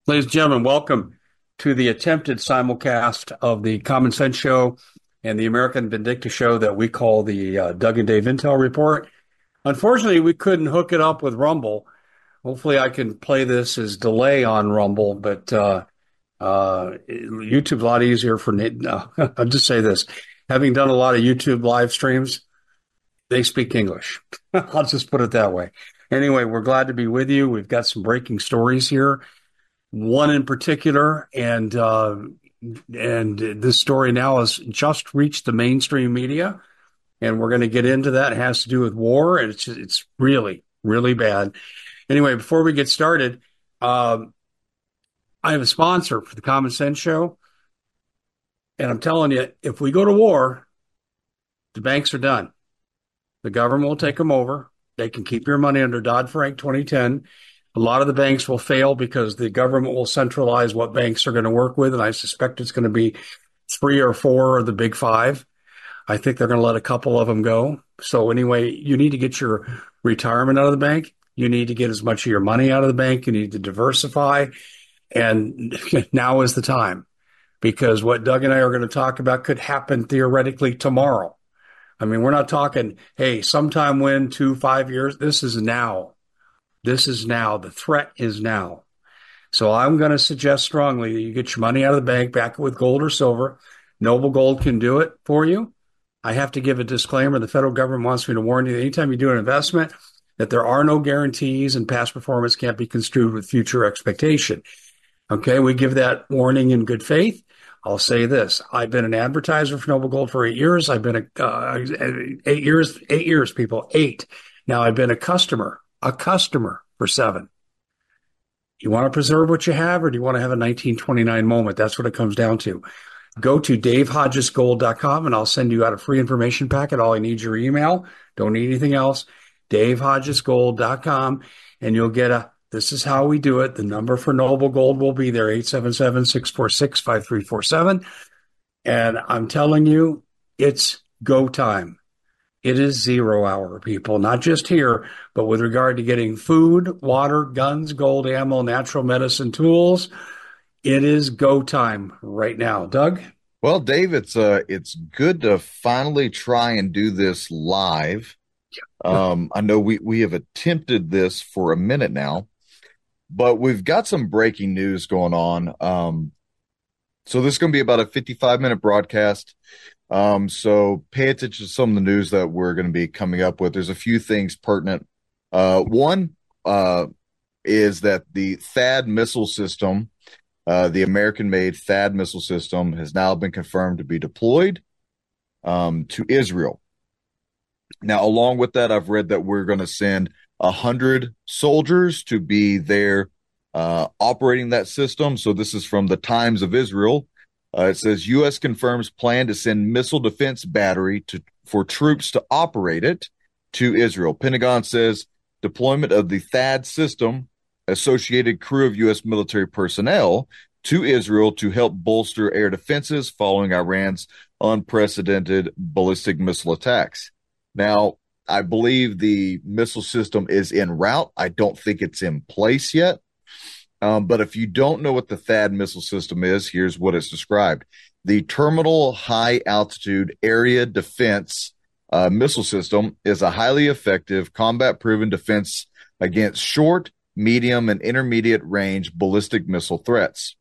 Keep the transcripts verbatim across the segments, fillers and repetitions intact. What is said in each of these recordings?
Ladies and gentlemen, welcome to the attempted simulcast of the Common Sense Show and the American Vindicta Show that we call the uh, Doug and Dave Intel Report. Unfortunately, we couldn't hook it up with Rumble. Hopefully, I can play this as delay on Rumble, but uh, uh, YouTube's a lot easier for Nate. No, I'll just say this. Having done a lot of YouTube live streams, they speak English. I'll just put it that way. Anyway, we're glad to be with you. We've got some breaking stories here. One in particular, and uh, and this story now has just reached the mainstream media, and we're going to get into that. It has to do with war, and it's it's really really bad. Anyway, before we get started, um, I have a sponsor for the Common Sense Show, and I'm telling you, if we go to war, the banks are done. The government will take them over. They can keep your money under Dodd-Frank twenty ten. A lot of the banks will fail because the government will centralize what banks are going to work with, and I suspect it's going to be three or four of the big five. I think they're going to let a couple of them go. So anyway, you need to get your retirement out of the bank. You need to get as much of your money out of the bank. You need to diversify, and now is the time, because what Doug and I are going to talk about could happen theoretically tomorrow. I mean, we're not talking, hey, sometime when, two, five years. This is now. This is now. The threat is now. So I'm going to suggest strongly that you get your money out of the bank, back it with gold or silver. Noble Gold can do it for you. I have to give a disclaimer. The federal government wants me to warn you that anytime you do an investment, that there are no guarantees and past performance can't be construed with future expectation. Okay, we give that warning in good faith. I'll say this. I've been an advertiser for Noble Gold for eight years. I've been a, uh, eight years, eight years, people, eight. Now I've been a customer. A customer for seven. You want to preserve what you have, or do you want to have a nineteen twenty-nine moment? That's what it comes down to. Go to dave hodges gold dot com and I'll send you out a free information packet. All I need is your email. Don't need anything else. dave hodges gold dot com, and you'll get a, this is how we do it. The number for Noble Gold will be there, eight seven seven, six four six, five three four seven. And I'm telling you, it's go time. It is zero hour, people, not just here, but with regard to getting food, water, guns, gold, ammo, natural medicine, tools. It is go time right now. Doug? Well, Dave, it's uh, it's good to finally try and do this live. Um, I know we, we have attempted this for a minute now, but we've got some breaking news going on. Um, so this is going to be about a fifty-five minute broadcast. Um, so pay attention to some of the news that we're going to be coming up with. There's a few things pertinent. Uh, one, uh, is that the THAAD missile system, uh, the American-made THAAD missile system, has now been confirmed to be deployed, um, to Israel. Now, along with that, I've read that we're going to send a hundred soldiers to be there, uh, operating that system. So this is from the Times of Israel. Uh, it says U S confirms plan to send missile defense battery to for troops to operate it to Israel. Pentagon says deployment of the THAAD system, associated crew of U S military personnel to Israel to help bolster air defenses following Iran's unprecedented ballistic missile attacks. Now, I believe the missile system is en route. I don't think it's in place yet. Um, but if you don't know what the THAAD missile system is, here's what it's described. The Terminal High Altitude Area Defense uh, Missile System is a highly effective, combat-proven defense against short, medium, and intermediate range ballistic missile threats.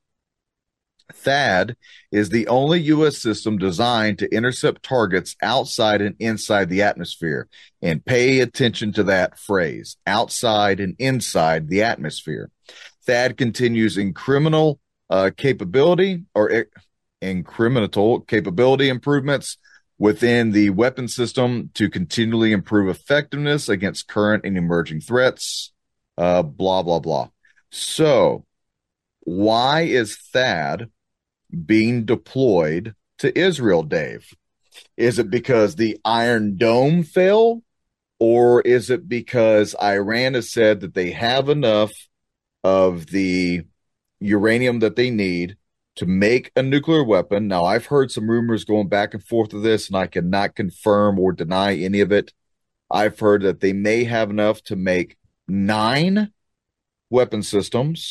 THAAD is the only U S system designed to intercept targets outside and inside the atmosphere. And pay attention to that phrase, outside and inside the atmosphere. THAAD continues incremental uh, capability or incremental capability improvements within the weapon system to continually improve effectiveness against current and emerging threats, uh, blah, blah, blah. So why is THAAD being deployed to Israel, Dave? Is it because the Iron Dome fell, or is it because Iran has said that they have enough of the uranium that they need to make a nuclear weapon? Now, I've heard some rumors going back and forth of this, and I cannot confirm or deny any of it. I've heard that they may have enough to make nine weapon systems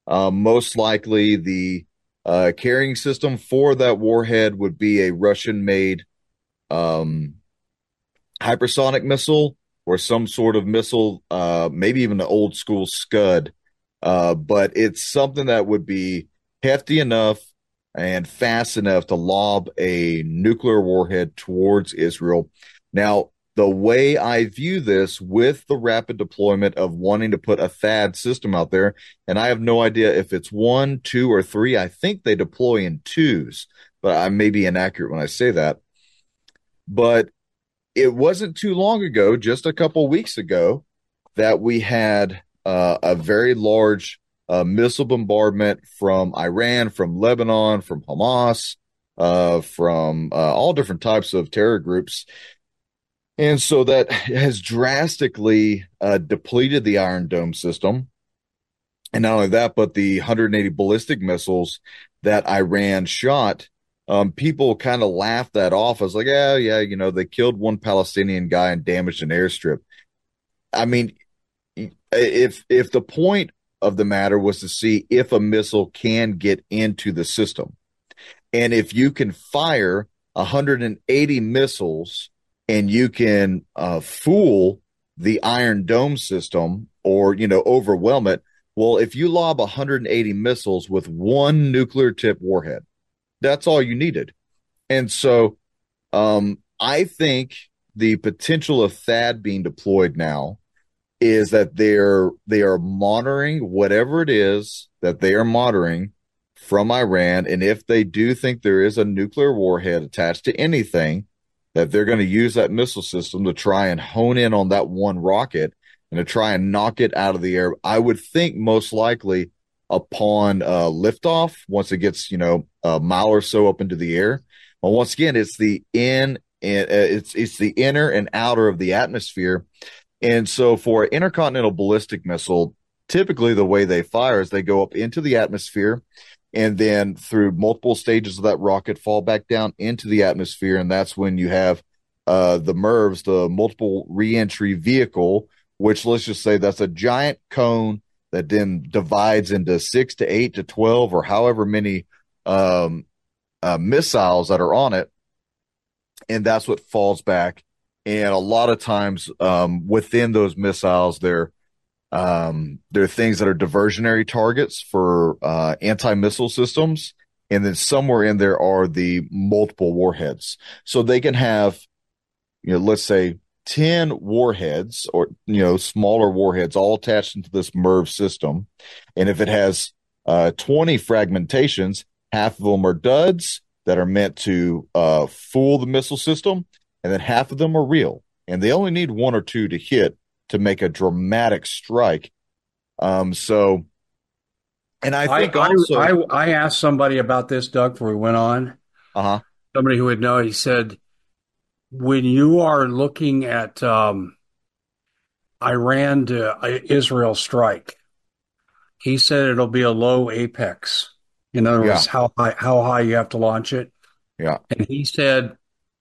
Uh, most likely, the uh, carrying system for that warhead would be a Russian-made um, hypersonic missile or some sort of missile, uh, maybe even an old school Scud. Uh, but it's something that would be hefty enough and fast enough to lob a nuclear warhead towards Israel. Now, the way I view this with the rapid deployment of wanting to put a THAAD system out there, and I have no idea if it's one, two, or three. I think they deploy in twos, but I may be inaccurate when I say that. But it wasn't too long ago, just a couple weeks ago, that we had uh, a very large uh, missile bombardment from Iran, from Lebanon, from Hamas, uh, from uh, all different types of terror groups. And so that has drastically uh, depleted the Iron Dome system. And not only that, but the one hundred eighty ballistic missiles that Iran shot, um, people kind of laughed that off. I was like, yeah, yeah, you know, they killed one Palestinian guy and damaged an airstrip. I mean, if if the point of the matter was to see if a missile can get into the system, and if you can fire one hundred eighty missiles and you can uh, fool the Iron Dome system or, you know, overwhelm it, well, if you lob one hundred eighty missiles with one nuclear tip warhead, that's all you needed. And so um, I think the potential of THAAD being deployed now is that they're they are monitoring whatever it is that they are monitoring from Iran. And if they do think there is a nuclear warhead attached to anything, that they're going to use that missile system to try and hone in on that one rocket and to try and knock it out of the air. I would think most likely upon uh, liftoff, once it gets, you know, a mile or so up into the air. Well, once again, it's the in and uh, it's it's the inner and outer of the atmosphere. And so for an intercontinental ballistic missile, typically the way they fire is they go up into the atmosphere and then through multiple stages of that rocket fall back down into the atmosphere. And that's when you have uh, the M I R Vs, the multiple reentry vehicle, which let's just say that's a giant cone that then divides into six to eight to twelve or however many um, uh, missiles that are on it. And that's what falls back. And a lot of times um, within those missiles, they're um, there are things that are diversionary targets for uh, anti-missile systems. And then somewhere in there are the multiple warheads. So they can have, you know, let's say ten warheads or, you know, smaller warheads all attached into this M I R V system. And if it has uh, twenty fragmentations, half of them are duds that are meant to uh, fool the missile system. And then half of them are real. And they only need one or two to hit to make a dramatic strike. Um, so, and I think I, also, I, I asked somebody about this, Doug, before we went on. uh-huh. Somebody who would know. He said, when you are looking at um, Iran to uh, Israel strike, he said it'll be a low apex. In other Yeah. words, how high, how high you have to launch it. Yeah. And he said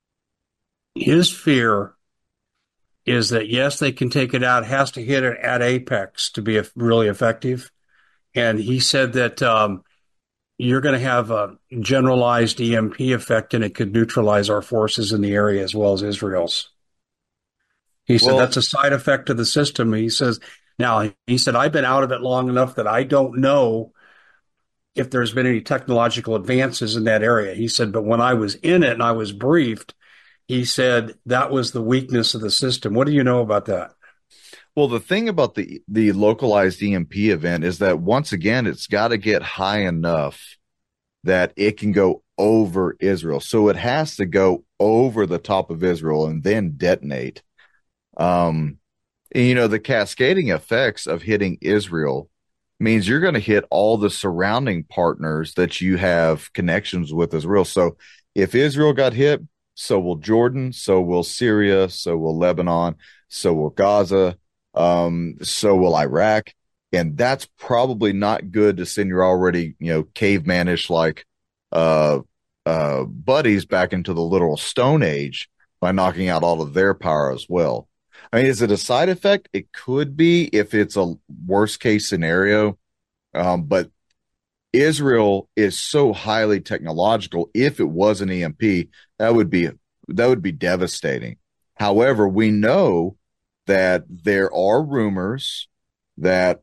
his fear is that, yes, they can take it out, has to hit it at apex to be really effective. And he said that um, you're going to have a generalized E M P effect, and it could neutralize our forces in the area as well as Israel's. He said Well, that's a side effect of the system. He says, now, he said, I've been out of it long enough that I don't know if there's been any technological advances in that area. He said, but when I was in it and I was briefed, he said that was the weakness of the system. What do you know about that? well, the thing about the the localized E M P event is that once again, it's got to get high enough that it can go over Israel. So it has to go over the top of Israel and then detonate. Um, and, you know, the cascading effects of hitting Israel means you're going to hit all the surrounding partners that you have connections with as well. So if Israel got hit, so will Jordan, so will Syria, so will Lebanon, so will Gaza, um, so will Iraq. And that's probably not good to send your already, you know, cavemanish like uh, uh, buddies back into the literal Stone Age by knocking out all of their power as well. I mean, is it a side effect? It could be if it's a worst case scenario. Um, but Israel is so highly technological. If it was an E M P, that would be that would be devastating. However, we know that there are rumors that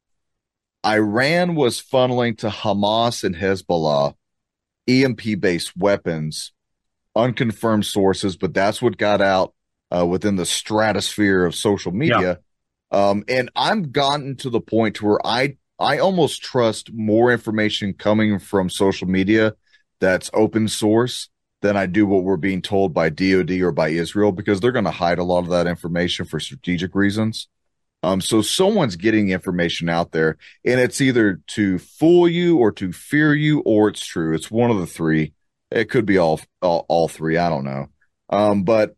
Iran was funneling to Hamas and Hezbollah E M P based weapons, unconfirmed sources, but that's what got out uh, within the stratosphere of social media. Yeah. Um, and I'm gotten to the point where I I almost trust more information coming from social media that's open source than I do what we're being told by D O D or by Israel, because they're going to hide a lot of that information for strategic reasons. Um, so someone's getting information out there, and it's either to fool you or to fear you, or it's true. It's one of the three. It could be all all, all three. I don't know. Um, but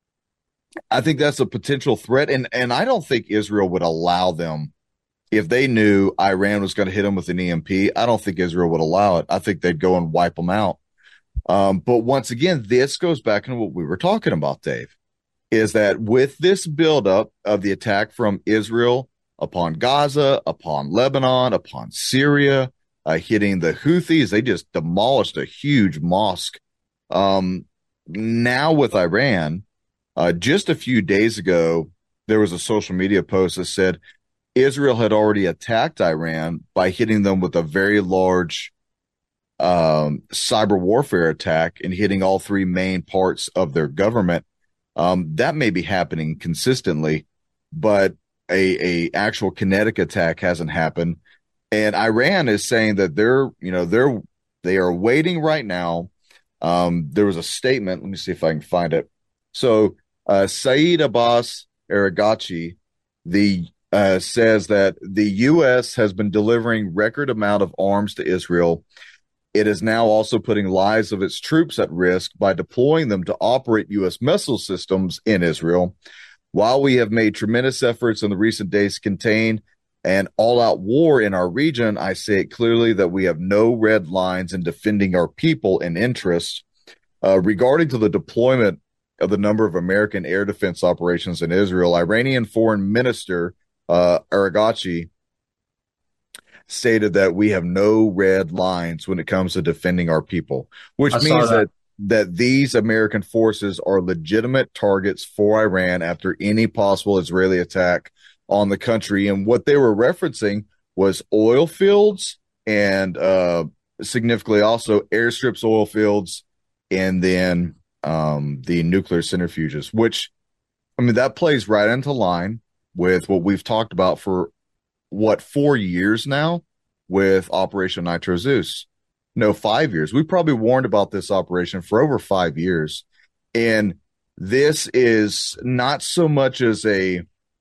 I think that's a potential threat, and and I don't think Israel would allow them. If they knew Iran was going to hit them with an E M P, I don't think Israel would allow it. I think they'd go and wipe them out. Um, but once again, this goes back into what we were talking about, Dave, is that with this buildup of the attack from Israel upon Gaza, upon Lebanon, upon Syria, uh, hitting the Houthis, they just demolished a huge mosque. Um, now with Iran, uh, just a few days ago, there was a social media post that said Israel had already attacked Iran by hitting them with a very large um, cyber warfare attack and hitting all three main parts of their government. Um, that may be happening consistently, but a, a actual kinetic attack hasn't happened. And Iran is saying that they're, you know, they're, they are waiting right now. Um, there was a statement. Let me see if I can find it. So, uh, Saeed Abbas Araghchi, the, uh, says that the U S has been delivering record amount of arms to Israel. It is now also putting lives of its troops at risk by deploying them to operate U S missile systems in Israel. While we have made tremendous efforts in the recent days to contain an all-out war in our region, I say it clearly that we have no red lines in defending our people and interests. Uh, regarding to the deployment of the number of American air defense operations in Israel, Iranian Foreign Minister uh, Araghchi stated that we have no red lines when it comes to defending our people, which I means that. that that these American forces are legitimate targets for Iran after any possible Israeli attack on the country. And what they were referencing was oil fields and uh, significantly also airstrips, oil fields, and then um, the nuclear centrifuges, which, I mean, that plays right into line with what we've talked about for, what, four years now with Operation Nitro Zeus. No, five years. We probably warned about this operation for over five years. And this is not so much as a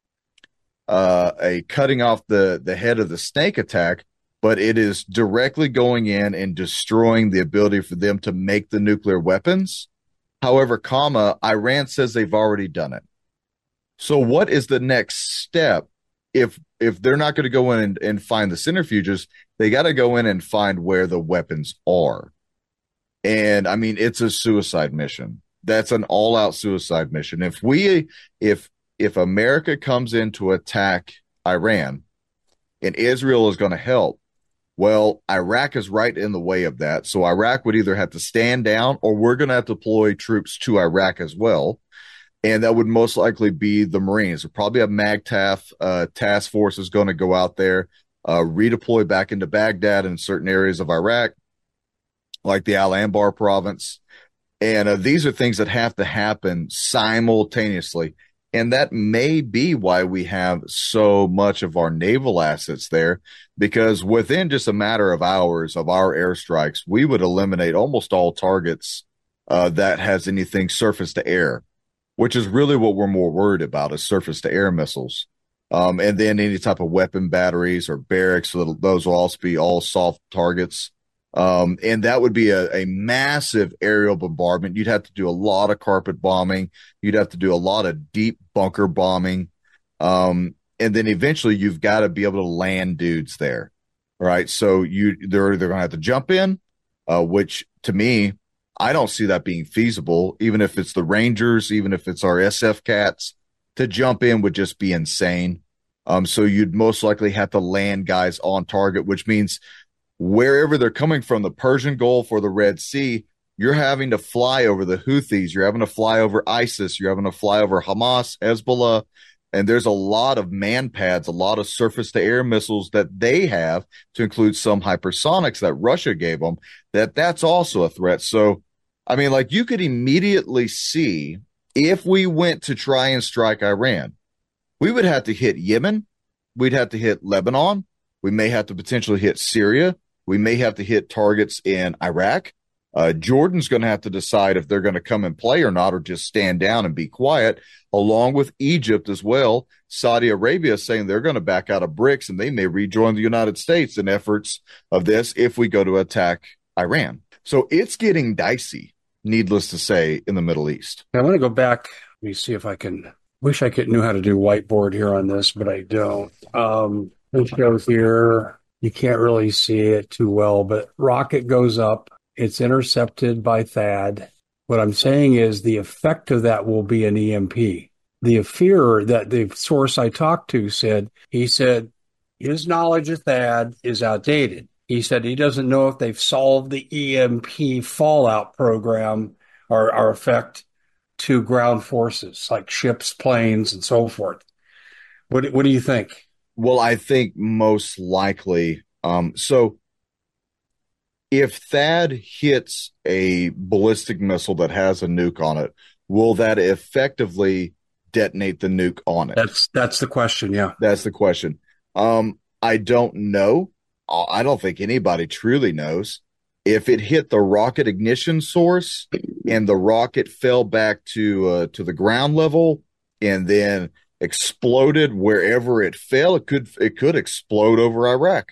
uh, a cutting off the, the head of the snake attack, but it is directly going in and destroying the ability for them to make the nuclear weapons. However, comma, Iran says they've already done it. So what is the next step? If if they're not going to go in and, and find the centrifuges, they got to go in and find where the weapons are. And I mean, it's a suicide mission. That's an all-out suicide mission. If we, if if America comes in to attack Iran, and Israel is going to help, well, Iraq is right in the way of that. So Iraq would either have to stand down, or we're going to have to deploy troops to Iraq as well. And that would most likely be the Marines. We'll probably have MAGTF uh, task force is going to go out there, uh, redeploy back into Baghdad and certain areas of Iraq, like the Al Anbar province. And uh, these are things that have to happen simultaneously. And that may be why we have so much of our naval assets there, because within just a matter of hours of our airstrikes, we would eliminate almost all targets uh, that has anything surface to air, which is really what we're more worried about, is surface to air missiles. Um, and then any type of weapon batteries or barracks, so those will also be all soft targets. Um, and that would be a, a massive aerial bombardment. You'd have to do a lot of carpet bombing. You'd have to do a lot of deep bunker bombing. Um, and then eventually you've got to be able to land dudes there. Right. So you, they're either going to have to jump in, uh, which to me, I don't see that being feasible, even if it's the Rangers, even if it's our S F cats. To jump in would just be insane. Um, so you'd most likely have to land guys on target, which means wherever they're coming from, the Persian Gulf or the Red Sea, you're having to fly over the Houthis. You're having to fly over ISIS. You're having to fly over Hamas, Hezbollah. And there's a lot of man pads, a lot of surface to air missiles that they have, to include some hypersonics that Russia gave them, that that's also a threat. So, I mean, like, you could immediately see, if we went to try and strike Iran, we would have to hit Yemen. We'd have to hit Lebanon. We may have to potentially hit Syria. We may have to hit targets in Iraq. Uh, Jordan's going to have to decide if they're going to come and play or not, or just stand down and be quiet, along with Egypt as well. Saudi Arabia is saying they're going to back out of BRICS, and they may rejoin the United States in efforts of this if we go to attack Iran. So it's getting dicey, needless to say, in the Middle East. I want to go back. Let me see if I can. Wish I could knew how to do whiteboard here on this, but I don't. Um, this shows here. You can't really see it too well, but rocket goes up. It's intercepted by THAAD. What I'm saying is the effect of that will be an E M P. The fear that the source I talked to said, he said his knowledge of THAAD is outdated. He said he doesn't know if they've solved the E M P fallout program or, or effect to ground forces like ships, planes, and so forth. What, what do you think? Well, I think most likely. Um, so if THAAD hits a ballistic missile that has a nuke on it, will that effectively detonate the nuke on it? That's that's the question, yeah. That's the question. Um, I don't know. I don't think anybody truly knows. If it hit the rocket ignition source and the rocket fell back to uh, to the ground level and then exploded wherever it fell, it could it could explode over Iraq.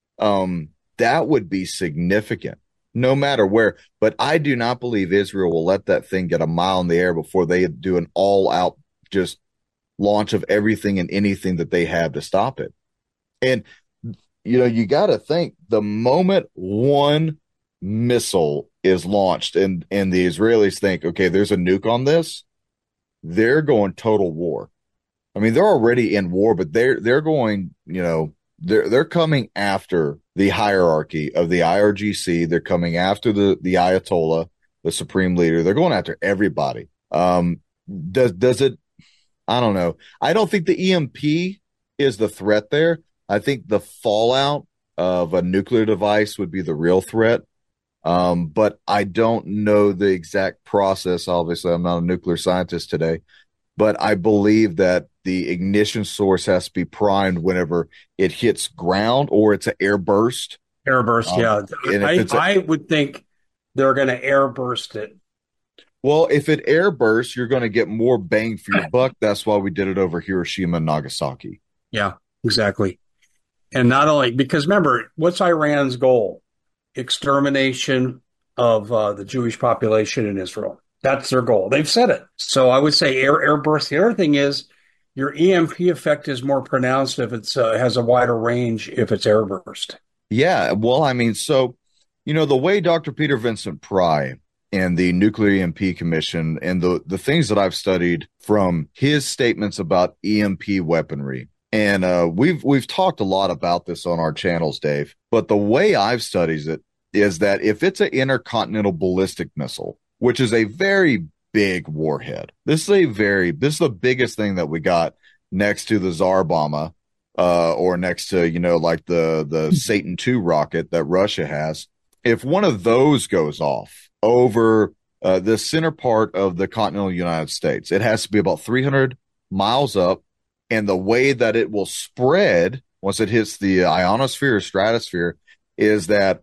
Um, that would be significant, no matter where. But I do not believe Israel will let that thing get a mile in the air before they do an all-out just launch of everything and anything that they have to stop it. And, you know, you got to think, the moment one missile is launched and, and the Israelis think, okay, there's a nuke on this, they're going total war. I mean, they're already in war, but they're they're going, you know, they're they're coming after the hierarchy of the I R G C. They're coming after the the Ayatollah, the supreme leader. They're going after everybody. Um, does does it? I don't know. I don't think the E M P is the threat there. I think the fallout of a nuclear device would be the real threat. Um, but I don't know the exact process. Obviously, I'm not a nuclear scientist today, but I believe that the ignition source has to be primed whenever it hits ground, or it's an air burst. Air burst, um, yeah. I, a, I would think they're going to air burst it. Well, if it air bursts, you're going to get more bang for your buck. That's why we did it over Hiroshima and Nagasaki. Yeah, exactly. And not only, because remember, what's Iran's goal? Extermination of uh, the Jewish population in Israel. That's their goal. They've said it. So I would say air air burst. The other thing is your E M P effect is more pronounced if it's uh, has a wider range if it's air burst. Yeah, well, I mean, so, you know, the way Doctor Peter Vincent Pry and the Nuclear E M P Commission and the, the things that I've studied from his statements about E M P weaponry, and uh, we've we've talked a lot about this on our channels, Dave, but the way I've studied it is that if it's an intercontinental ballistic missile, which is a very big warhead, this is a very, this is the biggest thing that we got next to the Tsar Bomba, uh, or next to, you know, like the, the Satan two rocket that Russia has. If one of those goes off over uh, the center part of the continental United States, it has to be about three hundred miles up. And the way that it will spread once it hits the ionosphere or stratosphere is that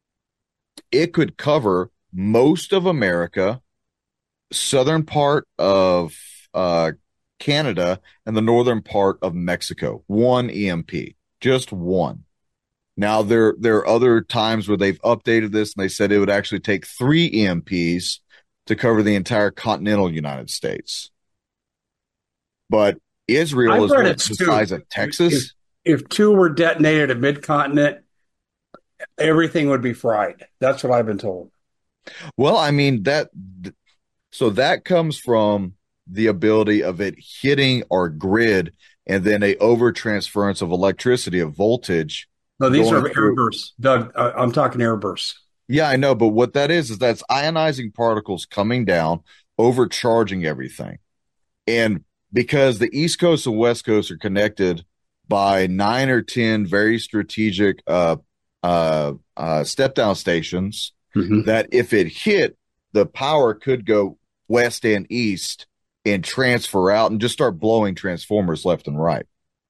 it could cover most of America, southern part of uh, Canada, and the northern part of Mexico. One E M P, just one. Now, there, there are other times where they've updated this and they said it would actually take three E M Ps to cover the entire continental United States. But Israel is the size of Texas. If, if two were detonated at mid-continent, everything would be fried. That's what I've been told. Well, I mean, that, so that comes from the ability of it hitting our grid and then a overtransference of electricity, of voltage No, these going are air through. bursts, Doug. I, I'm talking air bursts. Yeah, I know, but what that is is that's ionizing particles coming down, overcharging everything. And because the East Coast and West Coast are connected by nine or ten very strategic uh, uh, uh, step down stations, Mm-hmm. that if it hit, the power could go west and east and transfer out and just start blowing transformers left and right.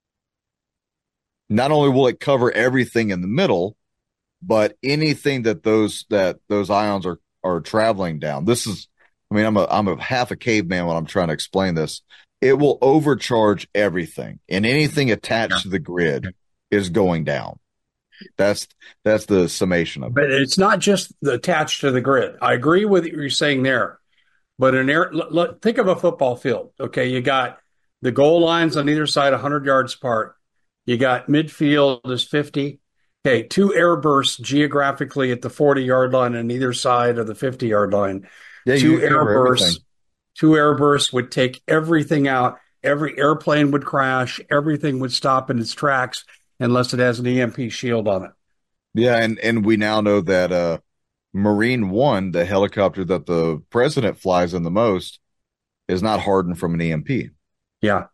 Not only will it cover everything in the middle, but anything that those that those ions are are traveling down. This is, I mean, I'm a I'm a half a caveman when I'm trying to explain this. It will overcharge everything, and anything attached to the grid is going down. That's that's the summation of it. But it's not just attached to the grid. I agree with what you're saying there. But an air, l- l- think of a football field. Okay, you got the goal lines on either side, one hundred yards apart. You got midfield is fifty. Okay, two air bursts geographically at the forty yard line on either side of the fifty yard line. Yeah, Two you air cover everything. bursts, two air bursts would take everything out. Every airplane would crash. Everything would stop in its tracks unless it has an E M P shield on it. Yeah, and and we now know that uh Marine One, the helicopter that the president flies in the most, is not hardened from an E M P. Yeah,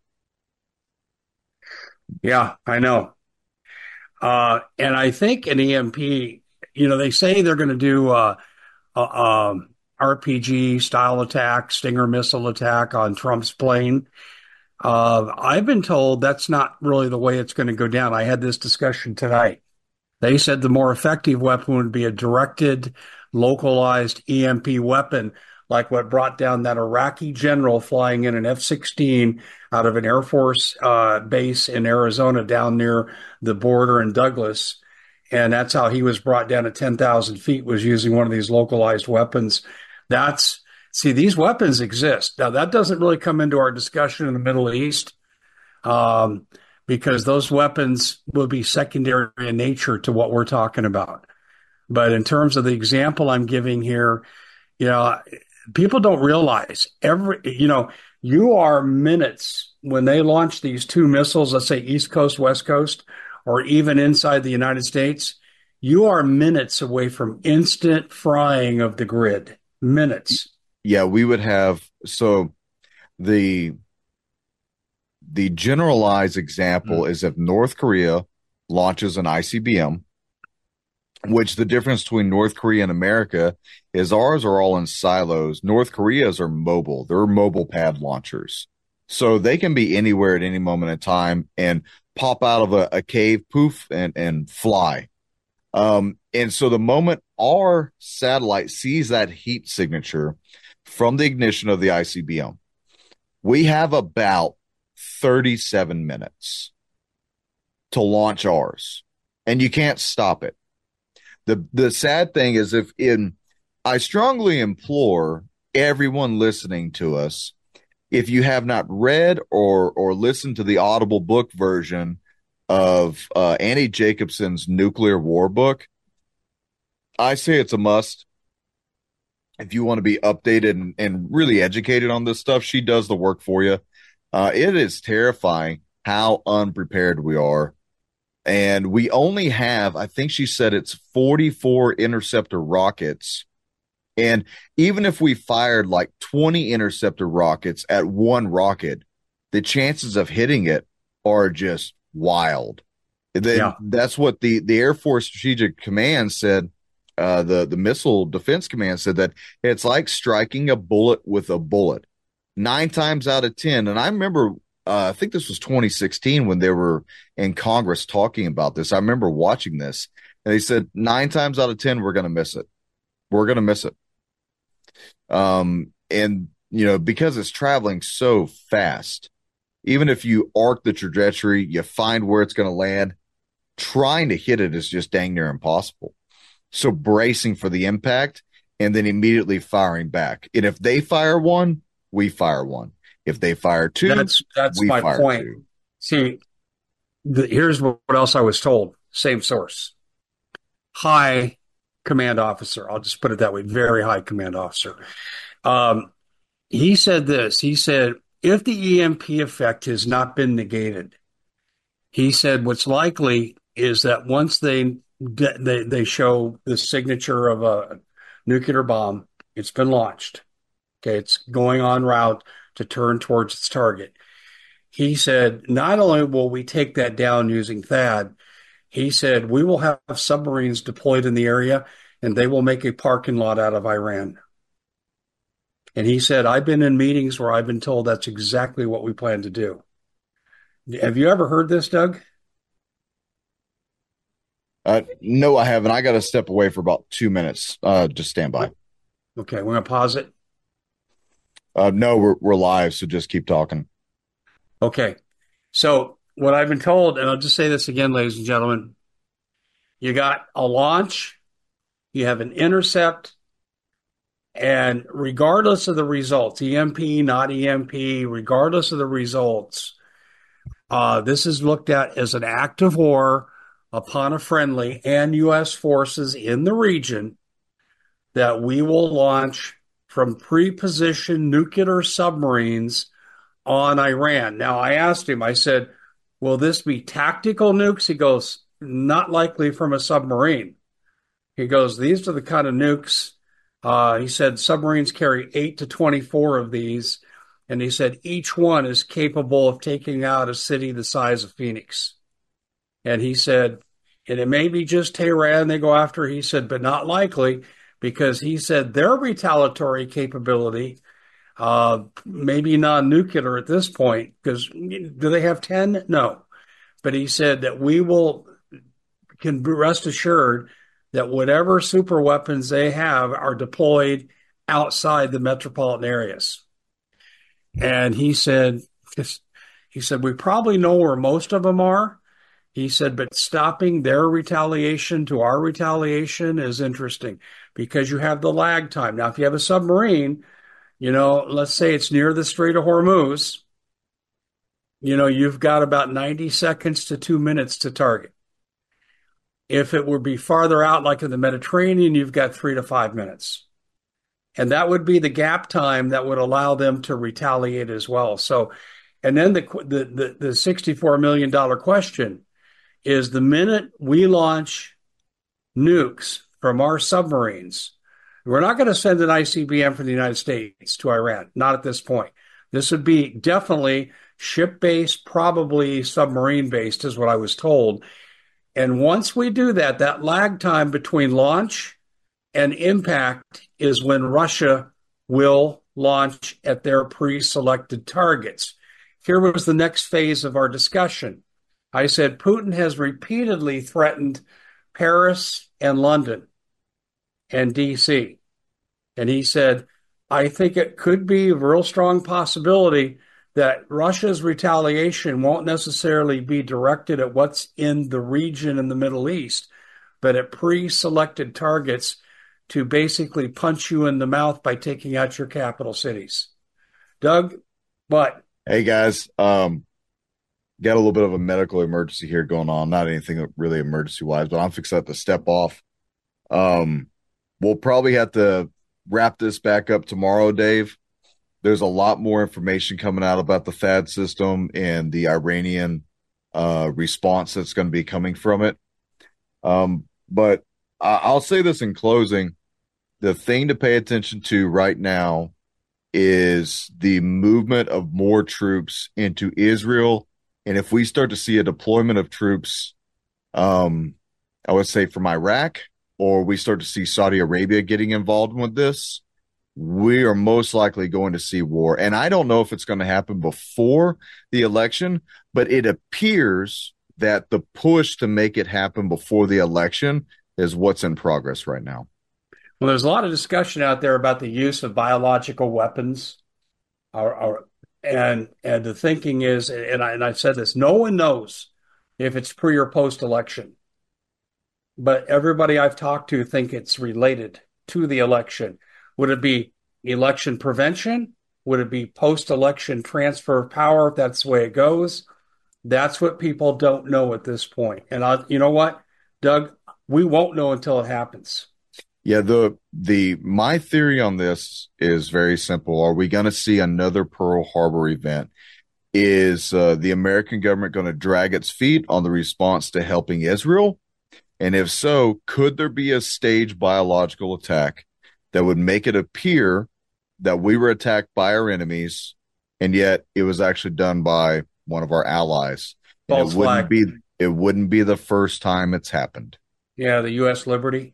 yeah, I know. Uh, and I think an E M P, you know, they say they're going to do uh, a, um, R P G style attack, Stinger missile attack on Trump's plane. Uh, I've been told that's not really the way it's going to go down. I had this discussion tonight. They said the more effective weapon would be a directed, localized E M P weapon, like what brought down that Iraqi general flying in an F sixteen out of an Air Force uh, base in Arizona down near the border in Douglas. And that's how he was brought down at ten thousand feet, was using one of these localized weapons. That's, see, these weapons exist. Now, that doesn't really come into our discussion in the Middle East, um, because those weapons will be secondary in nature to what we're talking about. But in terms of the example I'm giving here, you know, people don't realize every, you know, you are minutes when they launch these two missiles, let's say East Coast, West Coast, or even inside the United States, you are minutes away from instant frying of the grid. Minutes. Yeah, we would have so the the generalized example is if North Korea launches an I C B M, which the difference between North Korea and America is ours are all in silos. North Korea's are mobile. They're mobile pad launchers. So they can be anywhere at any moment in time and pop out of a, a cave, poof, and, and fly. Um, and so the moment our satellite sees that heat signature from the ignition of the I C B M, we have about thirty-seven minutes to launch ours, and you can't stop it. The the sad thing is if in I strongly implore everyone listening to us, if you have not read or or listened to the Audible book version of uh, Annie Jacobson's Nuclear War book, I say it's a must. If you want to be updated and, and really educated on this stuff, she does the work for you. Uh, it is terrifying how unprepared we are. And we only have, I think she said it's forty-four interceptor rockets. And even if we fired like twenty interceptor rockets at one rocket, the chances of hitting it are just wild. Then Yeah. that's what the, the Air Force Strategic Command said. Uh, the, the Missile Defense Command said that it's like striking a bullet with a bullet. Nine times out of ten. And I remember, uh, I think this was twenty sixteen when they were in Congress talking about this. I remember watching this and they said nine times out of ten, we're going to miss it. We're going to miss it. Um, and, you know, because it's traveling so fast, even if you arc the trajectory, you find where it's going to land, trying to hit it is just dang near impossible. So bracing for the impact and then immediately firing back. And if they fire one, we fire one. If they fire two, That's that's we my fire point. two. See, the, here's what else I was told. Same source. High command officer. I'll just put it that way. Very high command officer. Um, he said this. He said if the E M P effect has not been negated, he said what's likely is that once they they, they show the signature of a nuclear bomb, it's been launched. Okay, it's going en route to turn towards its target. He said, not only will we take that down using THAAD, he said, we will have submarines deployed in the area and they will make a parking lot out of Iran. And he said, I've been in meetings where I've been told that's exactly what we plan to do. Have you ever heard this, Doug? Uh, no, I haven't. I got to step away for about two minutes. Uh, just stand by. Okay, we're going to pause it. Uh, no, we're, we're live, so just keep talking. Okay. So what I've been told, and I'll just say this again, ladies and gentlemen, you got a launch, you have an intercept, and regardless of the results, E M P, not E M P, regardless of the results, uh, this is looked at as an act of war upon a friendly and U S forces in the region that we will launch from pre-positioned nuclear submarines on Iran. Now, I asked him, I said, will this be tactical nukes? He goes, not likely from a submarine. He goes, these are the kind of nukes. Uh, he said submarines carry eight to twenty-four of these. And he said each one is capable of taking out a city the size of Phoenix. And he said, and it may be just Tehran they go after, he said, but not likely, because he said their retaliatory capability, uh, maybe non-nuclear at this point, because do they have ten? No. But he said that we will, can rest assured that whatever super weapons they have are deployed outside the metropolitan areas. And he said, he said, we probably know where most of them are. He said, but stopping their retaliation to our retaliation is interesting because you have the lag time. Now, if you have a submarine, you know, let's say it's near the Strait of Hormuz, you know, you've got about ninety seconds to two minutes to target. If it would be farther out, like in the Mediterranean, you've got three to five minutes. And that would be the gap time that would allow them to retaliate as well. So, and then the the the, the sixty-four million dollars question is the minute we launch nukes from our submarines, we're not going to send an I C B M from the United States to Iran, not at this point. This would be definitely ship-based, probably submarine-based, is what I was told. And once we do that, that lag time between launch and impact is when Russia will launch at their pre-selected targets. Here was the next phase of our discussion. I said, Putin has repeatedly threatened Paris and London and D C. And he said, I think it could be a real strong possibility that Russia's retaliation won't necessarily be directed at what's in the region in the Middle East, but at pre-selected targets to basically punch you in the mouth by taking out your capital cities. Doug, what? Hey, guys. Um, got a little bit of a medical emergency here going on. Not anything really emergency-wise, but I'm fixing to step off. Um, we'll probably have to wrap this back up tomorrow, Dave. There's a lot more information coming out about the THAAD system and the Iranian uh, response that's going to be coming from it. Um, but I- I'll say this in closing. The thing to pay attention to right now is the movement of more troops into Israel. And if we start to see a deployment of troops, um, I would say from Iraq, or we start to see Saudi Arabia getting involved with this, we are most likely going to see war. And I don't know if it's going to happen before the election, but it appears that the push to make it happen before the election is what's in progress right now. Well, there's a lot of discussion out there about the use of biological weapons. Or, or, and and the thinking is, and, I, and I've said this, no one knows if it's pre or post-election. But everybody I've talked to think it's related to the election. Would it be election prevention? Would it be post-election transfer of power if that's the way it goes? That's what people don't know at this point. And I, you know what, Doug, we won't know until it happens. Yeah, the the my theory on this is very simple. Are we going to see another Pearl Harbor event? Is uh, the American government going to drag its feet on the response to helping Israel? And if so, could there be a staged biological attack that would make it appear that we were attacked by our enemies, and yet it was actually done by one of our allies? And it False wouldn't flag. be it wouldn't be the first time it's happened. Yeah, the U S Liberty.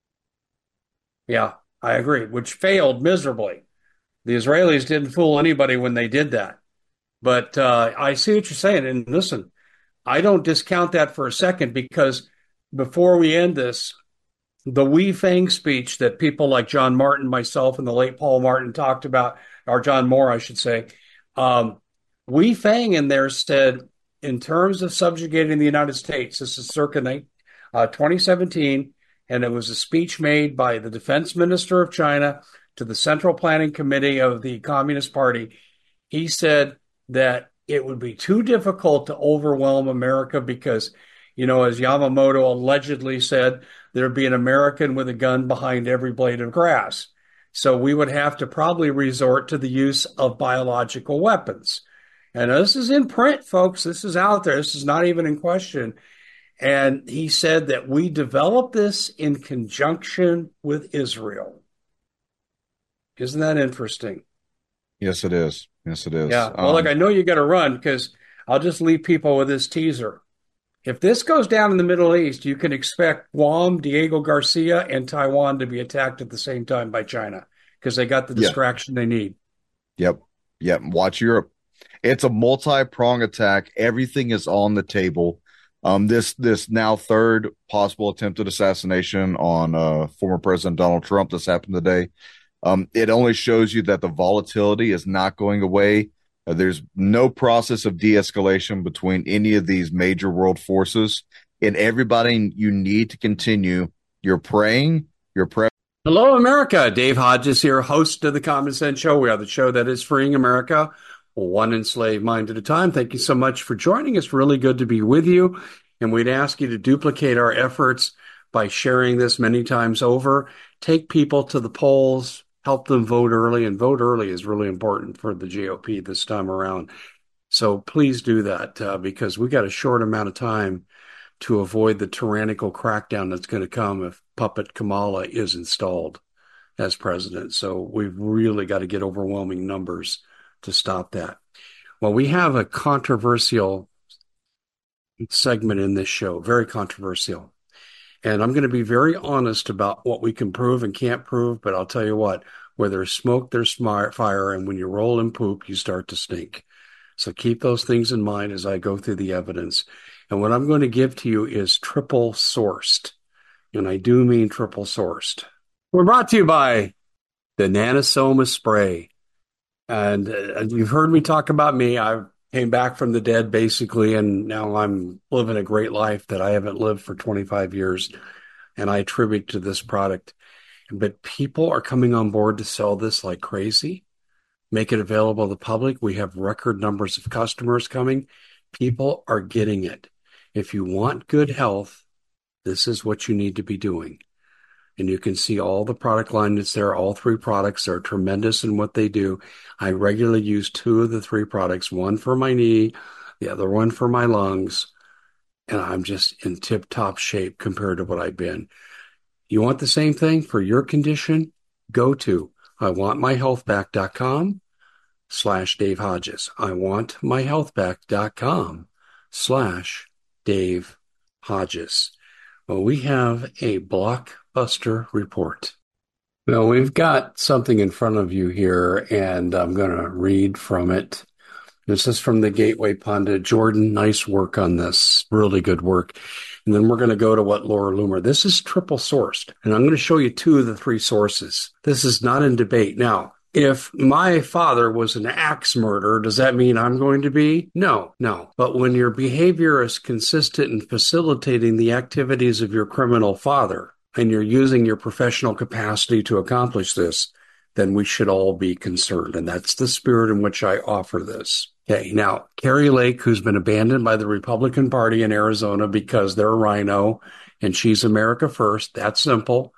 Yeah, I agree, which failed miserably. The Israelis didn't fool anybody when they did that. But uh, I see what you're saying. And listen, I don't discount that for a second because before we end this, the Wee Fang speech that people like John Martin, myself, and the late Paul Martin talked about, or John Moore, I should say, um, Wee Fang in there said, in terms of subjugating the United States, this is circa uh, twenty seventeen, and it was a speech made by the defense minister of China to the Central Planning Committee of the Communist Party. He said that it would be too difficult to overwhelm America because, you know, as Yamamoto allegedly said, there'd be an American with a gun behind every blade of grass. So we would have to probably resort to the use of biological weapons. And this is in print, folks. This is out there. This is not even in question. And he said that we developed this in conjunction with Israel. Isn't that interesting? Yes, it is. Yes, it is. Yeah. Well, look, Um, I know you got to run because I'll just leave people with this teaser. If this goes down in the Middle East, you can expect Guam, Diego Garcia, and Taiwan to be attacked at the same time by China because they got the yeah. distraction they need. Yep. Yep. Watch Europe. It's a multi-prong attack. Everything is on the table. Um, this this now third possible attempted assassination on uh, former President Donald Trump that's happened today. Um, it only shows you that the volatility is not going away. Uh, there's no process of de-escalation between any of these major world forces, and everybody, you need to continue your praying, your prayer. Hello, America. Dave Hodges here, host of the Common Sense Show. We are the show that is freeing America one enslaved mind at a time. Thank you so much for joining us. Really good to be with you. And we'd ask you to duplicate our efforts by sharing this many times over. Take people to the polls, help them vote early, and vote early is really important for the G O P this time around. So please do that uh, because we got a short amount of time to avoid the tyrannical crackdown that's going to come if puppet Kamala is installed as president. So we've really got to get overwhelming numbers to stop that. Well, we have a controversial segment in this show, very controversial. And I'm going to be very honest about what we can prove and can't prove, but I'll tell you what, where there's smoke, there's fire, and when you roll in poop, you start to stink. So keep those things in mind as I go through the evidence. And what I'm going to give to you is triple sourced. And I do mean triple sourced. We're brought to you by the Nanosoma Spray. And uh, you've heard me talk about me. I came back from the dead, basically, and now I'm living a great life that I haven't lived for twenty-five years. And I attribute to this product. But people are coming on board to sell this like crazy, make it available to the public. We have record numbers of customers coming. People are getting it. If you want good health, this is what you need to be doing. And you can see all the product line that's there. All three products are tremendous in what they do. I regularly use two of the three products, one for my knee, the other one for my lungs. And I'm just in tip-top shape compared to what I've been. You want the same thing for your condition? Go to I want my health back dot com slash Dave Hodges. I want my health back dot com slash Dave Hodges. Well, we have a blockbuster report. Well, we've got something in front of you here, and I'm going to read from it. This is from the Gateway Pundit. Jordan, nice work on this. Really good work. And then we're going to go to what Laura Loomer. This is triple sourced, and I'm going to show you two of the three sources. This is not in debate. Now, if my father was an axe murderer, does that mean I'm going to be? No, no. But when your behavior is consistent in facilitating the activities of your criminal father, and you're using your professional capacity to accomplish this, then we should all be concerned. And that's the spirit in which I offer this. Okay, now, Kari Lake, who's been abandoned by the Republican Party in Arizona because they're a rhino and she's America first, that's simple.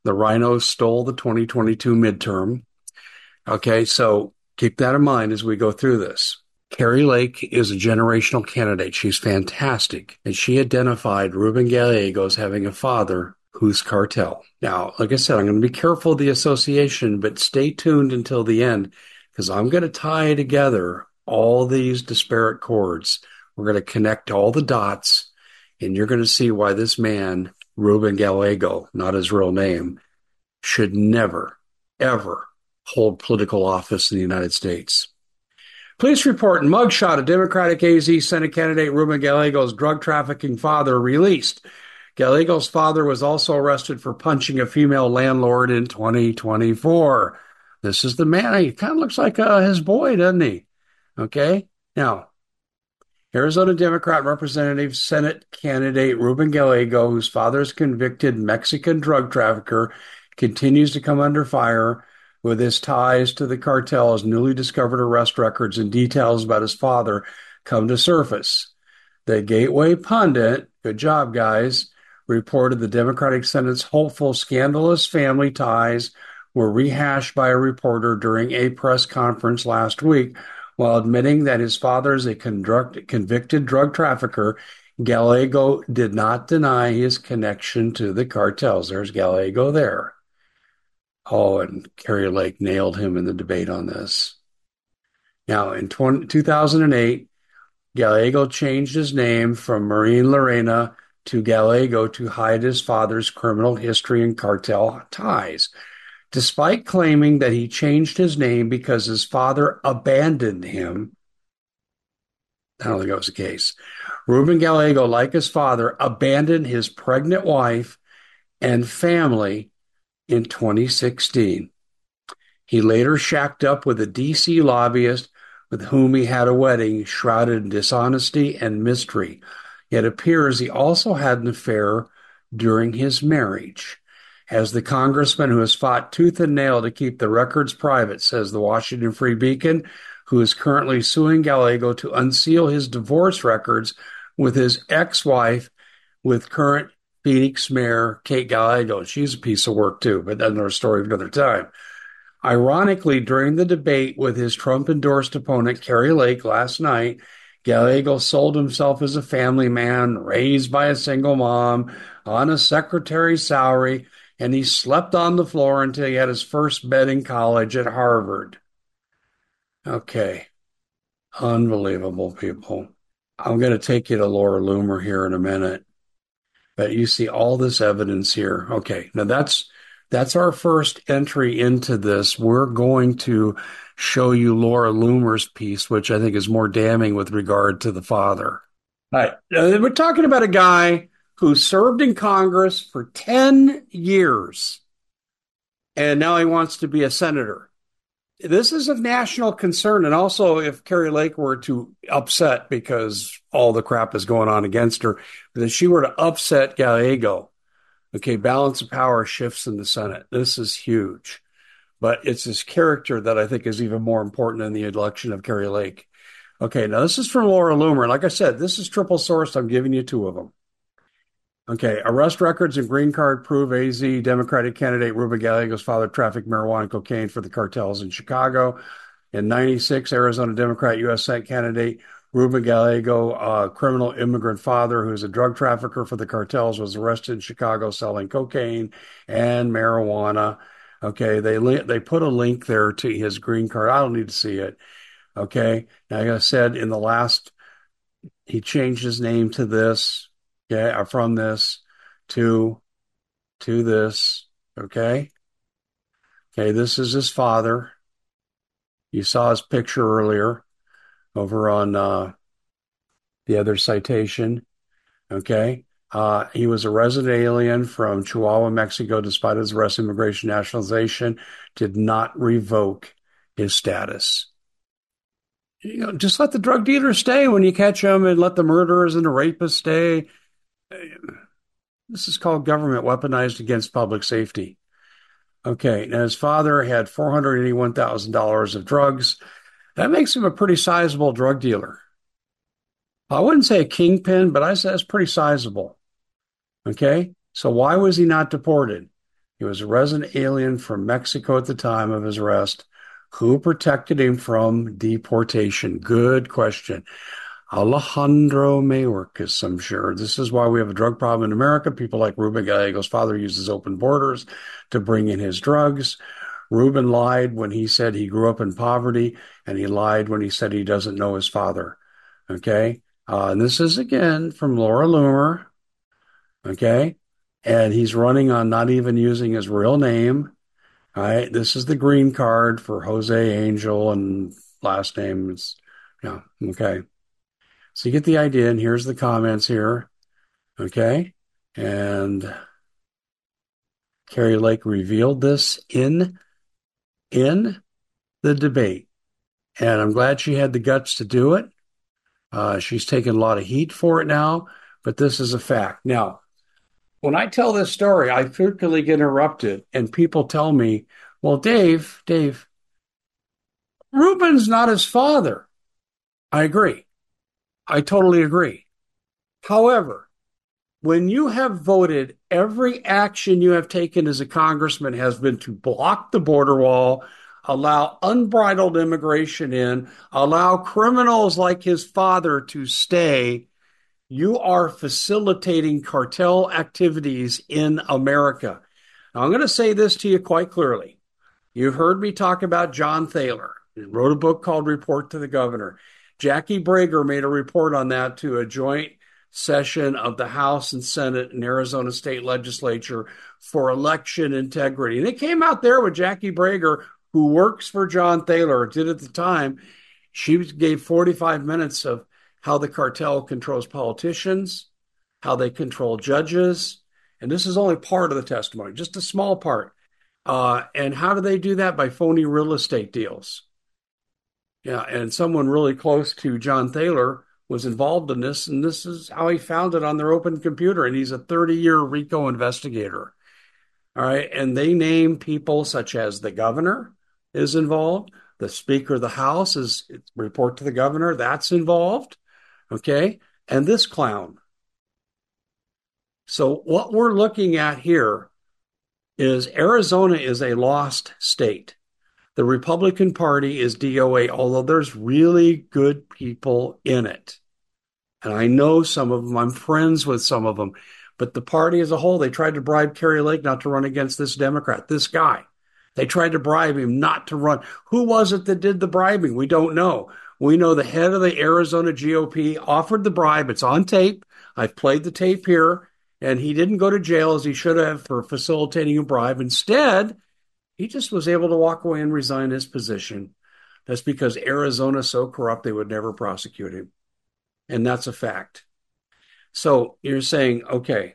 The rhinos stole the twenty twenty-two midterm. Okay, so keep that in mind as we go through this. Kari Lake is a generational candidate. She's fantastic. And she identified Ruben Gallego as having a father who's cartel. Now, like I said, I'm going to be careful of the association, but stay tuned until the end because I'm going to tie together all these disparate chords. We're going to connect all the dots, and you're going to see why this man, Ruben Gallego, not his real name, should never, ever hold political office in the United States. Police report and mugshot of Democratic A Z Senate candidate Ruben Gallego's drug trafficking father released. Gallego's father was also arrested for punching a female landlord in twenty twenty-four. This is the man. He kind of looks like uh, his boy, doesn't he? Okay. Now, Arizona Democrat Representative Senate candidate Ruben Gallego, whose father is convicted Mexican drug trafficker, continues to come under fire with his ties to the cartel as newly discovered arrest records and details about his father come to surface. The Gateway Pundit, good job, guys, reported the Democratic Senate's hopeful, scandalous family ties were rehashed by a reporter during a press conference last week. While admitting that his father is a convicted drug trafficker, Gallego did not deny his connection to the cartels. There's Gallego there. Oh, and Kari Lake nailed him in the debate on this. Now, in two thousand eight, Gallego changed his name from Marin Lorena to Gallego to hide his father's criminal history and cartel ties, despite claiming that he changed his name because his father abandoned him. I don't think that was the case. Ruben Gallego, like his father, abandoned his pregnant wife and family in twenty sixteen. He later shacked up with a D C lobbyist with whom he had a wedding shrouded in dishonesty and mystery. It appears he also had an affair during his marriage. As the congressman who has fought tooth and nail to keep the records private, says the Washington Free Beacon, who is currently suing Gallego to unseal his divorce records with his ex-wife, with current Phoenix Mayor Kate Gallego. She's a piece of work too, but that's another story for another time. Ironically, during the debate with his Trump-endorsed opponent, Kari Lake, last night, Gallego sold himself as a family man, raised by a single mom, on a secretary's salary, and he slept on the floor until he had his first bed in college at Harvard. Okay. Unbelievable, people. I'm going to take you to Laura Loomer here in a minute. But you see all this evidence here. Okay, now that's that's our first entry into this. We're going to show you Laura Loomer's piece, which I think is more damning with regard to the father. All right, uh, we're talking about a guy who served in Congress for ten years, and now he wants to be a senator. This is of national concern, and also if Kari Lake were to upset, because all the crap is going on against her, but if she were to upset Gallego, okay, balance of power shifts in the Senate. This is huge. But it's his character that I think is even more important than the election of Kari Lake. Okay, now this is from Laura Loomer. Like I said, this is triple sourced. I'm giving you two of them. Okay, arrest records and green card prove A Z Democratic candidate Ruben Gallego's father trafficked marijuana and cocaine for the cartels in Chicago. In ninety-six, Arizona Democrat U S Senate candidate Ruben Gallego, a criminal immigrant father who is a drug trafficker for the cartels, was arrested in Chicago selling cocaine and marijuana. Okay, they they put a link there to his green card. I don't need to see it. Okay, like I said, in the last, he changed his name to this. Okay, from this to to this. Okay. Okay, this is his father. You saw his picture earlier over on uh, the other citation. Okay. Uh, he was a resident alien from Chihuahua, Mexico, despite his arrest, immigration, nationalization, did not revoke his status. You know, just let the drug dealers stay when you catch them, and let the murderers and the rapists stay. This is called government weaponized against public safety. Okay, now his father had four hundred eighty-one thousand dollars of drugs. That makes him a pretty sizable drug dealer. I wouldn't say a kingpin, but I say it's pretty sizable. Okay, so why was he not deported? He was a resident alien from Mexico at the time of his arrest. Who protected him from deportation? Good question. Alejandro Mayorkas, I'm sure. This is why we have a drug problem in America. People like Ruben Gallego's father uses open borders to bring in his drugs. Ruben lied when he said he grew up in poverty, and he lied when he said he doesn't know his father. Okay? Uh, and this is, again, from Laura Loomer. Okay? And he's running on not even using his real name. All right? This is the green card for Jose Angel, and last name is, yeah, okay. So you get the idea, and here's the comments here. Okay? And Kari Lake revealed this in, in the debate. And I'm glad she had the guts to do it. Uh, she's taken a lot of heat for it now, but this is a fact. Now, when I tell this story, I frequently get interrupted, and people tell me, well, Dave, Dave, Ruben's not his father. I agree. I totally agree. However, when you have voted, every action you have taken as a congressman has been to block the border wall, allow unbridled immigration in, allow criminals like his father to stay. You are facilitating cartel activities in America. Now, I'm going to say this to you quite clearly. You've heard me talk about John Thaler. He wrote a book called Report to the Governor. Jackie Brager made a report on that to a joint session of the House and Senate and Arizona State Legislature for election integrity. And it came out there with Jackie Brager, who works for John Thaler, did at the time. She gave forty-five minutes of how the cartel controls politicians, how they control judges. And this is only part of the testimony, just a small part. Uh, and how do they do that? By phony real estate deals. Yeah, and someone really close to John Thaler was involved in this, and this is how he found it on their open computer, and he's a thirty-year RICO investigator. All right, and they name people such as the governor is involved, the Speaker of the House is report to the governor, that's involved, okay, and this clown. So what we're looking at here is Arizona is a lost state. The Republican Party is D O A, although there's really good people in it. And I know some of them. I'm friends with some of them. But the party as a whole, they tried to bribe Kari Lake not to run against this Democrat, this guy. They tried to bribe him not to run. Who was it that did the bribing? We don't know. We know the head of the Arizona G O P offered the bribe. It's on tape. I've played the tape here. And he didn't go to jail as he should have for facilitating a bribe. Instead, he just was able to walk away and resign his position. That's because Arizona is so corrupt they would never prosecute him. And that's a fact. So you're saying, okay,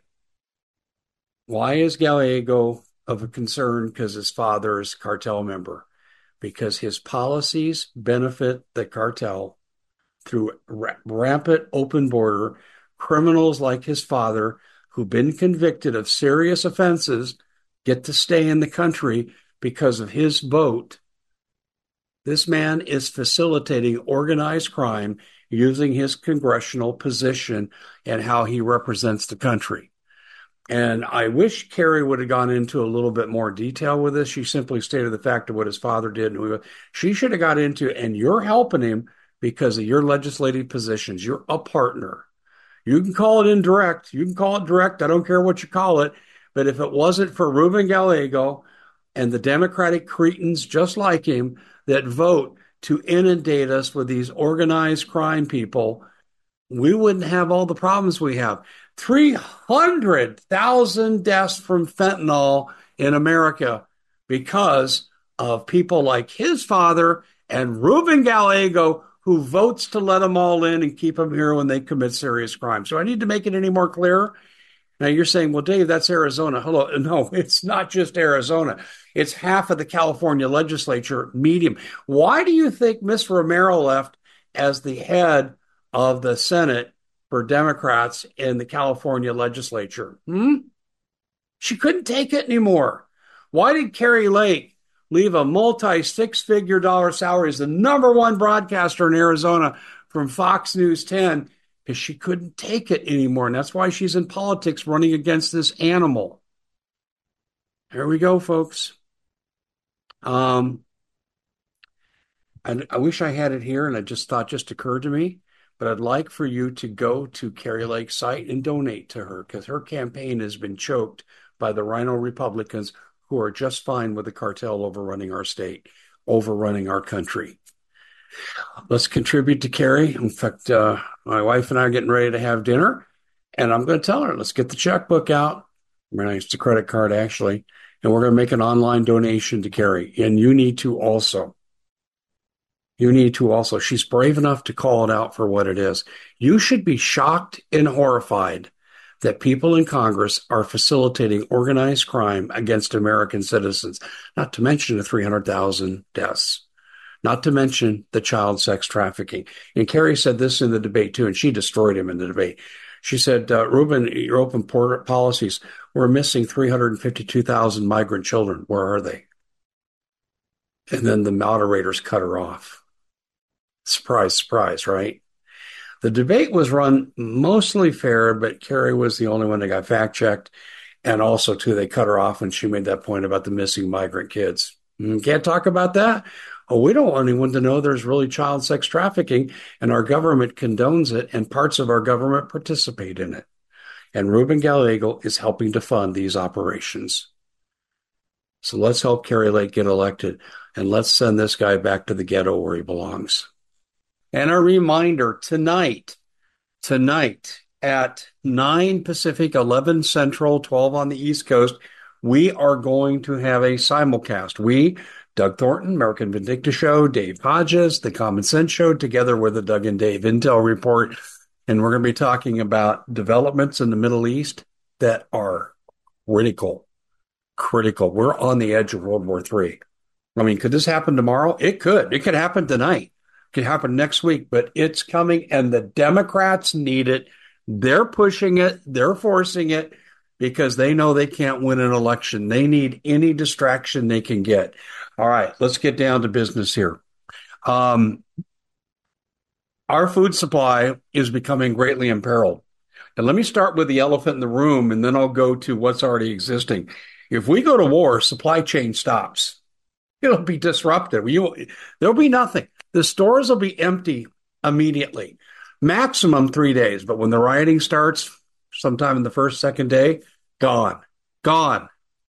why is Gallego of a concern? Because his father is a cartel member. Because his policies benefit the cartel through ra- rampant open border. Criminals like his father, who've been convicted of serious offenses, get to stay in the country because of his vote. This man is facilitating organized crime using his congressional position and how he represents the country. And I wish Kari would have gone into a little bit more detail with this. She simply stated the fact of what his father did. And who, she should have got into, and you're helping him because of your legislative positions. You're a partner. You can call it indirect. You can call it direct. I don't care what you call it. But if it wasn't for Ruben Gallego and the Democratic cretins just like him that vote to inundate us with these organized crime people, we wouldn't have all the problems we have. three hundred thousand deaths from fentanyl in America because of people like his father and Ruben Gallego, who votes to let them all in and keep them here when they commit serious crimes. So I need to make it any more clear? Now you're saying, well, Dave, that's Arizona. Hello. No, it's not just Arizona. It's half of the California legislature medium. Why do you think Miss Romero left as the head of the Senate for Democrats in the California legislature? Hmm? She couldn't take it anymore. Why did Kari Lake leave a multi six-figure dollar salary as the number one broadcaster in Arizona from Fox News ten? Because she couldn't take it anymore. And that's why she's in politics running against this animal. Here we go, folks. Um, I, I wish I had it here, and it just thought just occurred to me. But I'd like for you to go to Kari Lake's site and donate to her because her campaign has been choked by the Rhino Republicans who are just fine with the cartel overrunning our state, overrunning our country. Let's contribute to Kari. In fact, uh, my wife and I are getting ready to have dinner, and I'm going to tell her, let's get the checkbook out. I mean, it's a credit card, actually, and we're going to make an online donation to Kari. And you need to also. You need to also. She's brave enough to call it out for what it is. You should be shocked and horrified that people in Congress are facilitating organized crime against American citizens, not to mention the three hundred thousand deaths, not to mention the child sex trafficking. And Kari said this in the debate, too, and she destroyed him in the debate. She said, uh, Rubin, your open port policies, we're missing three hundred fifty-two thousand migrant children. Where are they? And then the moderators cut her off. Surprise, surprise, right? The debate was run mostly fair, but Kari was the only one that got fact-checked. And also, too, they cut her off when she made that point about the missing migrant kids. Can't talk about that? Oh, we don't want anyone to know there's really child sex trafficking, and our government condones it, and parts of our government participate in it. And Ruben Gallego is helping to fund these operations. So let's help Kari Lake get elected, and let's send this guy back to the ghetto where he belongs. And a reminder, tonight, tonight at nine Pacific, eleven Central, twelve on the East Coast, we are going to have a simulcast. We, Doug Thornton, American Vindicta Show, Dave Hodges, The Common Sense Show, together with the Doug and Dave Intel Report. And we're going to be talking about developments in the Middle East that are critical, critical. We're on the edge of World War Three. I mean, could this happen tomorrow? It could. It could happen tonight. Could happen next week, but it's coming, and the Democrats need it. They're pushing it. They're forcing it because they know they can't win an election. They need any distraction they can get. All right, let's get down to business here. Um, our food supply is becoming greatly imperiled. And let me start with the elephant in the room, and then I'll go to what's already existing. If we go to war, supply chain stops. It'll be disrupted. You, there'll be nothing. The stores will be empty immediately, maximum three days. But when the rioting starts, sometime in the first, second day, gone, gone.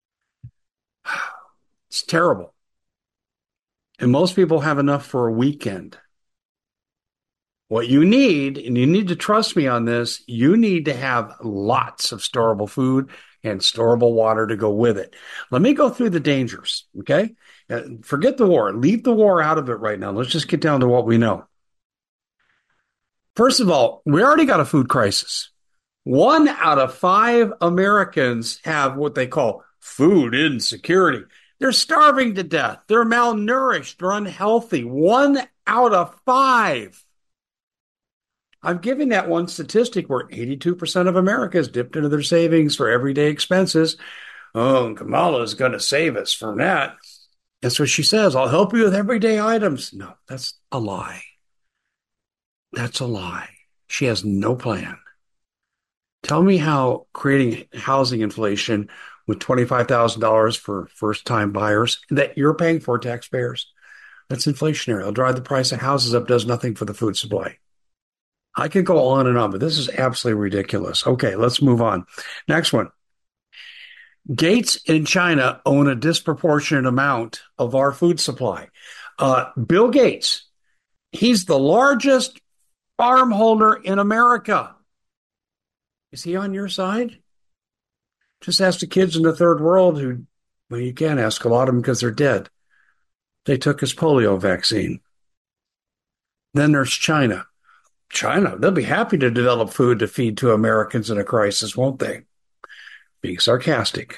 It's terrible. And most people have enough for a weekend. What you need, and you need to trust me on this, you need to have lots of storable food and storable water to go with it. Let me go through the dangers, okay? Uh, forget the war. Leave the war out of it right now. Let's just get down to what we know. First of all, we already got a food crisis. One out of five Americans have what they call food insecurity. They're starving to death. They're malnourished. They're unhealthy. One out of five. I'm giving that one statistic where eighty-two percent of America has dipped into their savings for everyday expenses. Oh, Kamala is going to save us from that. That's what she says. I'll help you with everyday items. No, that's a lie. That's a lie. She has no plan. Tell me how creating housing inflation with twenty-five thousand dollars for first-time buyers that you're paying for, taxpayers, that's inflationary. It'll drive the price of houses up, does nothing for the food supply. I could go on and on, but this is absolutely ridiculous. Okay, let's move on. Next one. Gates in China own a disproportionate amount of our food supply. Uh, Bill Gates, he's the largest farm holder in America. Is he on your side? Just ask the kids in the third world who, well, you can't ask a lot of them because they're dead. They took his polio vaccine. Then there's China. China, they'll be happy to develop food to feed to Americans in a crisis, won't they? Being sarcastic.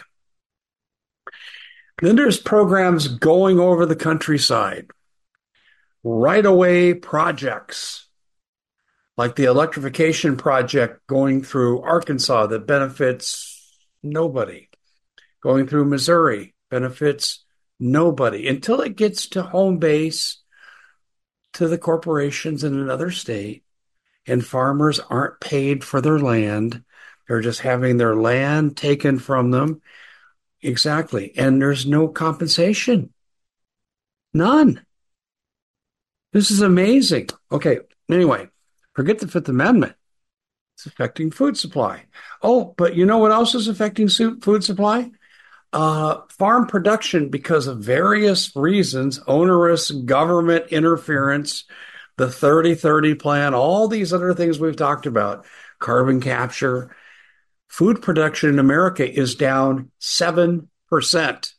Then there's programs going over the countryside. Right-of-way projects, like the electrification project going through Arkansas that benefits nobody. Going through Missouri benefits nobody until it gets to home base to the corporations in another state. And farmers aren't paid for their land. They're just having their land taken from them. exactly. And there's no compensation. None. This is amazing. Okay. Anyway, forget the Fifth Amendment. It's affecting food supply. Oh, but you know what else is affecting food supply? Uh, farm production, because of various reasons, onerous government interference, the thirty thirty plan, all these other things we've talked about, carbon capture. Food production in America is down seven percent.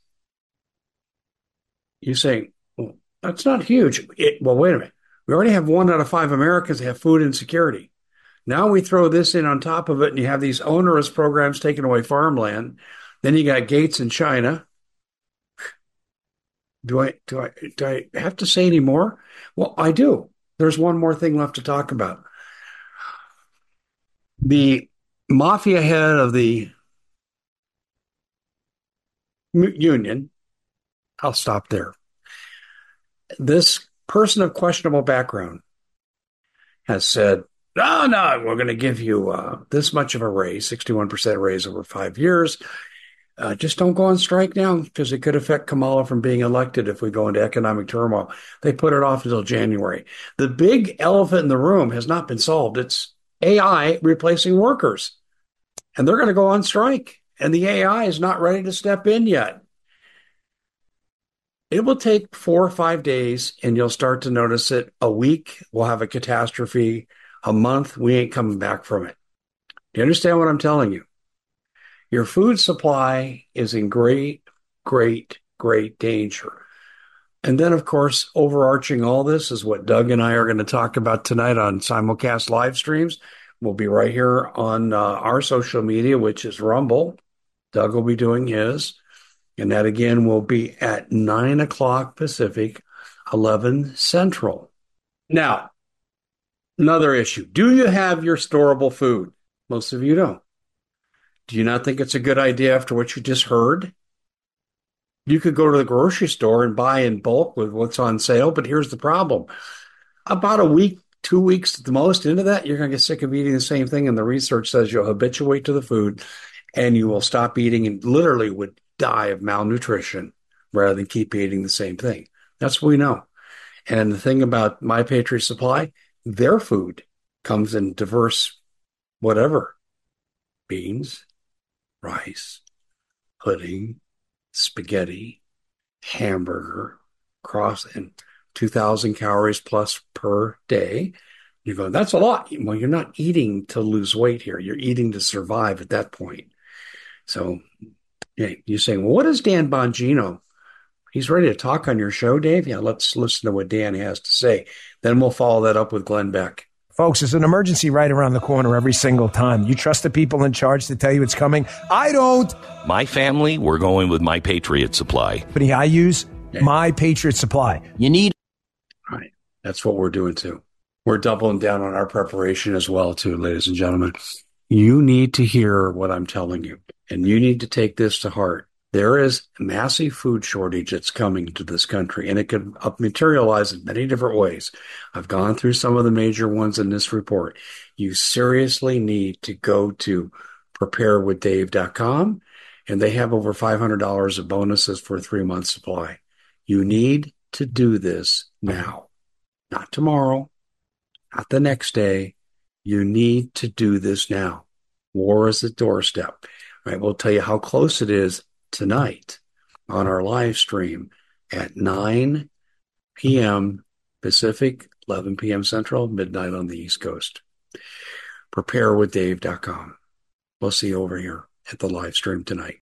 You say, well, that's not huge. It, well, wait a minute. We already have one out of five Americans have food insecurity. Now we throw this in on top of it, and you have these onerous programs taking away farmland. Then you got Gates in China. Do I do I do I have to say any more? Well, I do. There's one more thing left to talk about. The mafia head of the union, I'll stop there. This person of questionable background has said, no, no, we're going to give you uh, this much of a raise, sixty-one percent raise over five years. Uh, just don't go on strike now because it could affect Kamala from being elected if we go into economic turmoil. They put it off until January. The big elephant in the room has not been solved. It's A I replacing workers. And they're going to go on strike. And the A I is not ready to step in yet. It will take four or five days, and you'll start to notice it. A week, we'll have a catastrophe. A month, we ain't coming back from it. Do you understand what I'm telling you? Your food supply is in great, great, great danger. And then, of course, overarching all this is what Doug and I are going to talk about tonight on simulcast live streams. We'll be right here on uh, our social media, which is Rumble. Doug will be doing his. And that, again, will be at nine o'clock Pacific, eleven Central. Now, another issue. Do you have your storable food? Most of you don't. Do you not think it's a good idea after what you just heard? You could go to the grocery store and buy in bulk with what's on sale, but here's the problem. About a week, two weeks at the most into that, you're going to get sick of eating the same thing, and the research says you'll habituate to the food, and you will stop eating and literally would die of malnutrition rather than keep eating the same thing. That's what we know. And the thing about My Patriot Supply, their food comes in diverse whatever. Beans, rice, pudding, spaghetti, hamburger, cross, and two thousand calories plus per day. You go, that's a lot. Well, you're not eating to lose weight here. You're eating to survive at that point. So yeah, you're saying, well, what is Dan Bongino? He's ready to talk on your show, Dave? Yeah, let's listen to what Dan has to say. Then we'll follow that up with Glenn Beck. Folks, there's an emergency right around the corner every single time. You trust the people in charge to tell you it's coming? I don't. My family, we're going with My Patriot Supply. Company I use, yeah. My Patriot Supply. You need. All right. That's what we're doing, too. We're doubling down on our preparation as well, too, ladies and gentlemen. You need to hear what I'm telling you, and you need to take this to heart. There is a massive food shortage that's coming to this country, and it could materialize in many different ways. I've gone through some of the major ones in this report. You seriously need to go to prepare with dave dot com, and they have over five hundred dollars of bonuses for a three-month supply. You need to do this now, not tomorrow, not the next day. You need to do this now. War is at the doorstep. All right, we'll tell you how close it is tonight on our live stream at nine p.m. Pacific, eleven p.m. Central, midnight on the East Coast. prepare with dave dot com. We'll see you over here at the live stream tonight.